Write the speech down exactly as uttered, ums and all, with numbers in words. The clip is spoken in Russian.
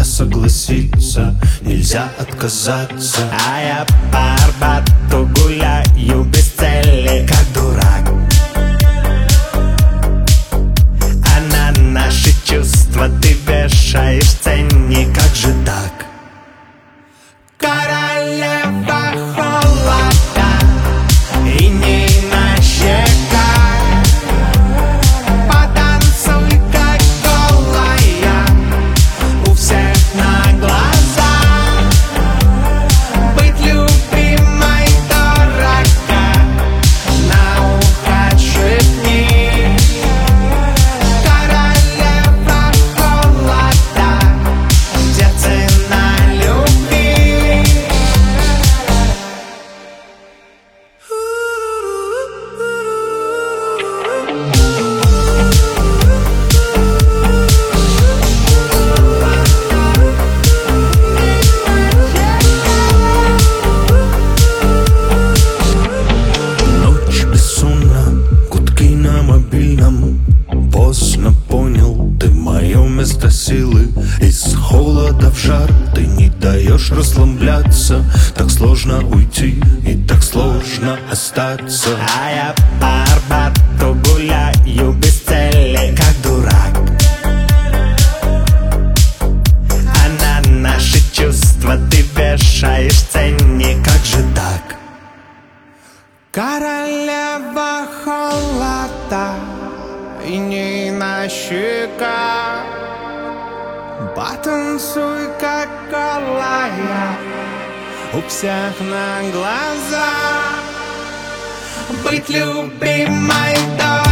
нельзя согласиться, нельзя отказаться. А я по Арбату гуляю без цели, как дурак. А на наши чувства ты вешаешь ценник. Как же так? Королева холода и не на щеках. Потанцуй, как голая, у всех на глазах. Быть любимой дорого, на ухо шепни. Королева холода, где цена любви? Ночь бессонна, гудки на мобильном. Поздно понял, ты мое место силы. Из холода в жар ты не даешь расслабляться. Так сложно уйти и так сложно остаться. А я по Арбату гуляю без цели, как дурак. а на наши чувства ты вешаешь ценник. Как же так? Королева холода и не на щеках. Потанцуй, как голая, у всех на глазах. Быть любимой дорогой,